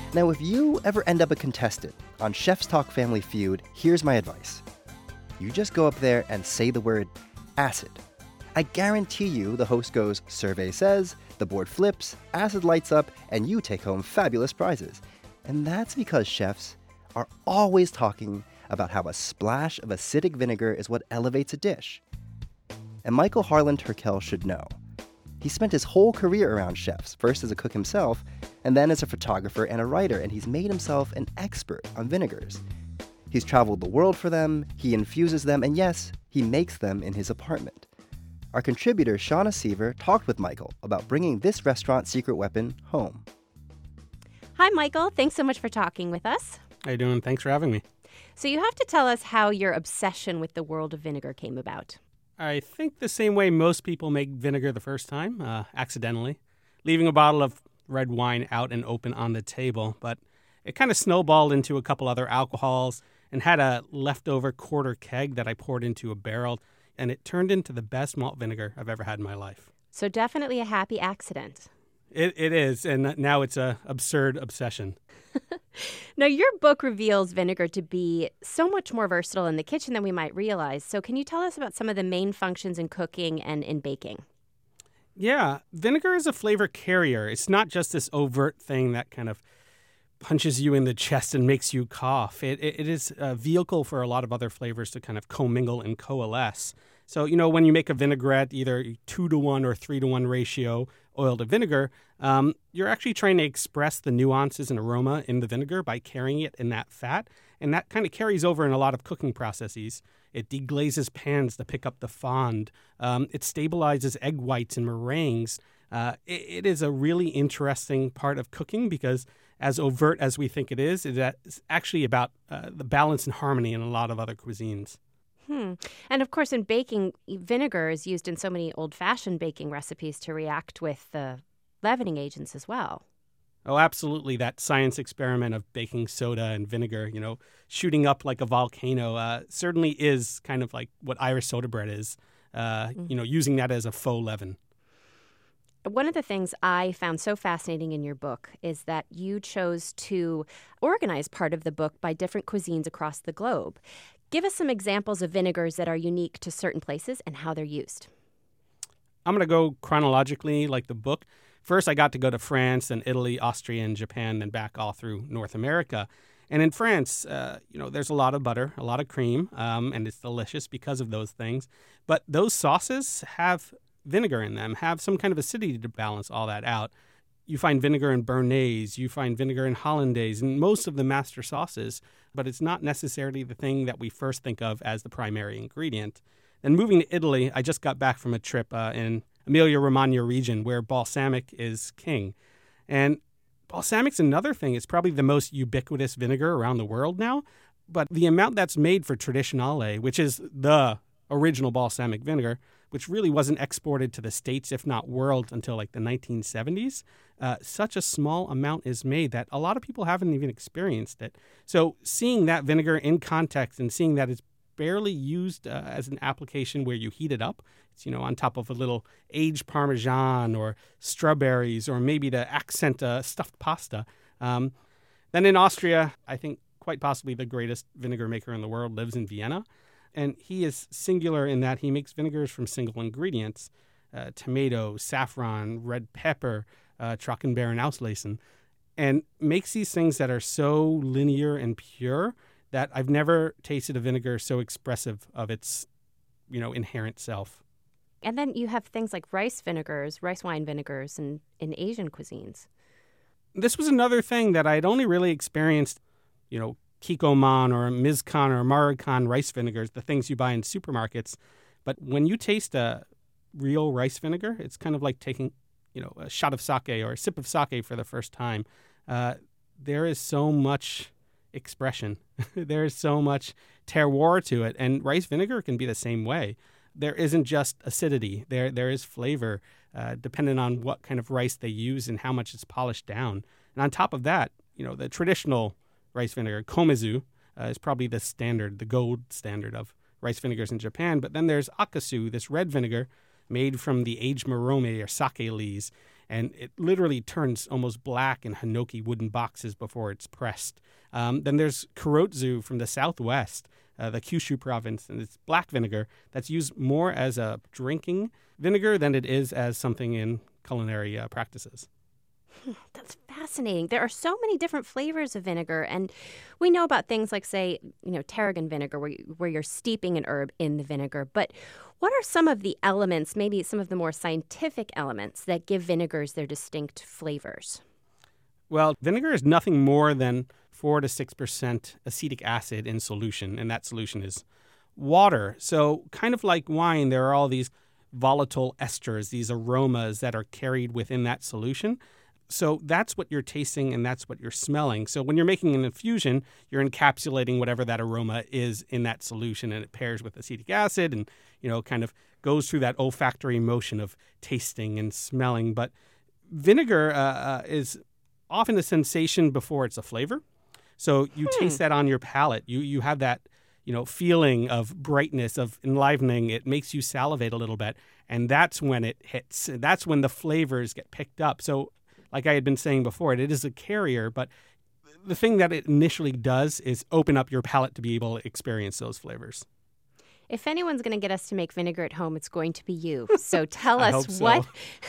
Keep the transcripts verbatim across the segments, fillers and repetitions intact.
Now, if you ever end up a contestant on Chef's Talk Family Feud, here's my advice. You just go up there and say the word acid. I guarantee you the host goes, survey says, the board flips, acid lights up, and you take home fabulous prizes. And that's because chefs are always talking about how a splash of acidic vinegar is what elevates a dish. And Michael Harlan Turkel should know. He spent his whole career around chefs, first as a cook himself, and then as a photographer and a writer, and he's made himself an expert on vinegars. He's traveled the world for them, he infuses them, and yes, he makes them in his apartment. Our contributor, Shauna Seaver, talked with Michael about bringing this restaurant's secret weapon home. Hi, Michael. Thanks so much for talking with us. How you doing? Thanks for having me. So you have to tell us how your obsession with the world of vinegar came about. I think the same way most people make vinegar the first time, uh, accidentally, leaving a bottle of red wine out and open on the table. But it kind of snowballed into a couple other alcohols and had a leftover quarter keg that I poured into a barrel, and it turned into the best malt vinegar I've ever had in my life. So definitely a happy accident. It It is, and now it's a absurd obsession. Now, your book reveals vinegar to be so much more versatile in the kitchen than we might realize. So can you tell us about some of the main functions in cooking and in baking? Yeah, vinegar is a flavor carrier. It's not just this overt thing that kind of punches you in the chest and makes you cough. It, it, it is a vehicle for a lot of other flavors to kind of commingle and coalesce. So, you know, when you make a vinaigrette, either two to one or three to one ratio oil to vinegar, um, you're actually trying to express the nuances and aroma in the vinegar by carrying it in that fat. And that kind of carries over in a lot of cooking processes. It deglazes pans to pick up the fond. Um, it stabilizes egg whites and meringues. Uh, it, it is a really interesting part of cooking because as overt as we think it is, it's actually about uh, the balance and harmony in a lot of other cuisines. Hmm. And of course, in baking, vinegar is used in so many old-fashioned baking recipes to react with the leavening agents as well. Oh, absolutely. That science experiment of baking soda and vinegar, you know, shooting up like a volcano, uh, certainly is kind of like what Irish soda bread is, uh, mm-hmm. you know, using that as a faux leaven. One of the things I found so fascinating in your book is that you chose to organize part of the book by different cuisines across the globe. Give us some examples of vinegars that are unique to certain places and how they're used. I'm going to go chronologically like the book. First, I got to go to France and Italy, Austria, and Japan, then back all through North America. And in France, uh, you know, there's a lot of butter, a lot of cream, um, and it's delicious because of those things. But those sauces have vinegar in them, have some kind of acidity to balance all that out. You find vinegar in Béarnaise, you find vinegar in Hollandaise, and most of the master sauces, but it's not necessarily the thing that we first think of as the primary ingredient. Then moving to Italy, I just got back from a trip uh, in Emilia-Romagna region where balsamic is king. And balsamic's another thing. It's probably the most ubiquitous vinegar around the world now, but the amount that's made for Traditionale, which is the original balsamic vinegar, which really wasn't exported to the States, if not world, until like the nineteen seventies. Uh, such a small amount is made that a lot of people haven't even experienced it. So seeing that vinegar in context and seeing that it's barely used uh, as an application where you heat it up, it's, you know, on top of a little aged Parmesan or strawberries or maybe to accent a stuffed pasta. Um, then in Austria, I think quite possibly the greatest vinegar maker in the world lives in Vienna. And he is singular in that he makes vinegars from single ingredients, uh, tomato, saffron, red pepper, uh, Trockenbeeren Auslesen, and makes these things that are so linear and pure that I've never tasted a vinegar so expressive of its, you know, inherent self. And then you have things like rice vinegars, rice wine vinegars in, in Asian cuisines. This was another thing that I'd only really experienced, you know, Kikkoman or Mizkan or Marukan rice vinegars, the things you buy in supermarkets. But when you taste a real rice vinegar, it's kind of like taking, you know, a shot of sake or a sip of sake for the first time. Uh, there is so much expression. There is so much terroir to it. And rice vinegar can be the same way. There isn't just acidity. There, there is flavor, uh, depending on what kind of rice they use and how much it's polished down. And on top of that, you know, the traditional rice vinegar, Komesu, uh, is probably the standard, the gold standard of rice vinegars in Japan. But then there's Akasu, this red vinegar made from the aged Morome or sake lees. and it literally turns almost black in hinoki wooden boxes before it's pressed. Um, then there's Kurotzu from the southwest, uh, the Kyushu province, and it's black vinegar that's used more as a drinking vinegar than it is as something in culinary uh, practices. That's fascinating. There are so many different flavors of vinegar, and we know about things like, say, you know, tarragon vinegar, where, you, where you're steeping an herb in the vinegar. But what are some of the elements, maybe some of the more scientific elements, that give vinegars their distinct flavors? Well, vinegar is nothing more than four to six percent acetic acid in solution, and that solution is water. So kind of like wine, there are all these volatile esters, these aromas that are carried within that solution. So that's what you're tasting and that's what you're smelling. So when you're making an infusion, you're encapsulating whatever that aroma is in that solution, and it pairs with acetic acid and, you know, kind of goes through that olfactory motion of tasting and smelling. But vinegar uh, uh, is often a sensation before it's a flavor. So you hmm. taste that on your palate. You you have that, you know, feeling of brightness, of enlivening. It makes you salivate a little bit, and that's when it hits. That's when the flavors get picked up. So like I had been saying before, it is a carrier, but the thing that it initially does is open up your palate to be able to experience those flavors. If anyone's going to get us to make vinegar at home, it's going to be you. So tell I us hope so. what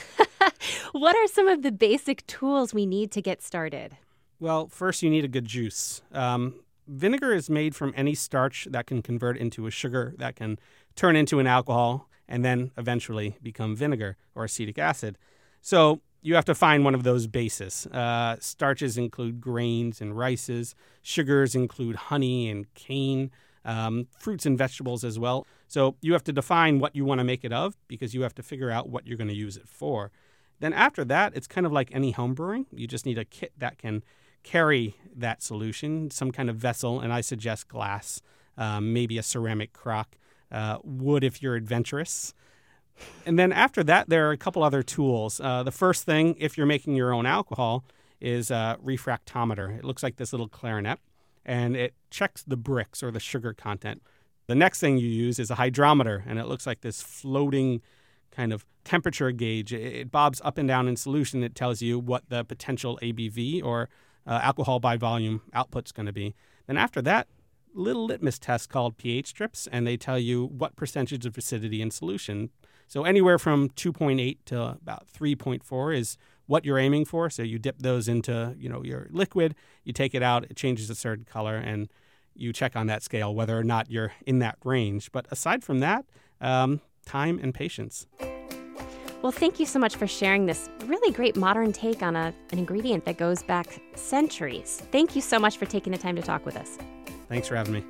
what are some of the basic tools we need to get started? Well, first you need a good juice. Um, vinegar is made from any starch that can convert into a sugar that can turn into an alcohol and then eventually become vinegar or acetic acid. So you have to find one of those bases. Uh, starches include grains and rices. Sugars include honey and cane, um, fruits and vegetables as well. So you have to define what you want to make it of because you have to figure out what you're going to use it for. Then after that, it's kind of like any home brewing. You just need a kit that can carry that solution, some kind of vessel, and I suggest glass, um, maybe a ceramic crock, uh, wood if you're adventurous. And then after that, there are a couple other tools. Uh, the first thing, if you're making your own alcohol, is a refractometer. It looks like this little clarinet, and it checks the Brix or the sugar content. The next thing you use is a hydrometer, and it looks like this floating kind of temperature gauge. It, it bobs up and down in solution. It tells you what the potential A B V or uh, alcohol by volume output's going to be. Then after that, little litmus tests called pH strips, and they tell you what percentage of acidity in solution. So anywhere from two point eight to about three point four is what you're aiming for. So you dip those into, you know, your liquid, you take it out, it changes a certain color, and you check on that scale whether or not you're in that range. But aside from that, um, time and patience. Well, thank you so much for sharing this really great modern take on a, an ingredient that goes back centuries. Thank you so much for taking the time to talk with us. Thanks for having me.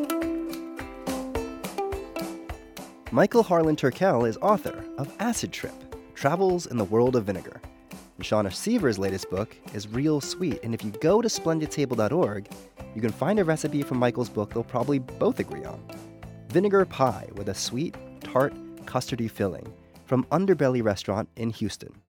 Michael Harlan Turkel is author of Acid Trip, Travels in the World of Vinegar. And Shauna Seaver's latest book is Real Sweet. And if you go to splendid table dot org, you can find a recipe from Michael's book they'll probably both agree on. Vinegar pie with a sweet, tart, custardy filling from Underbelly Restaurant in Houston.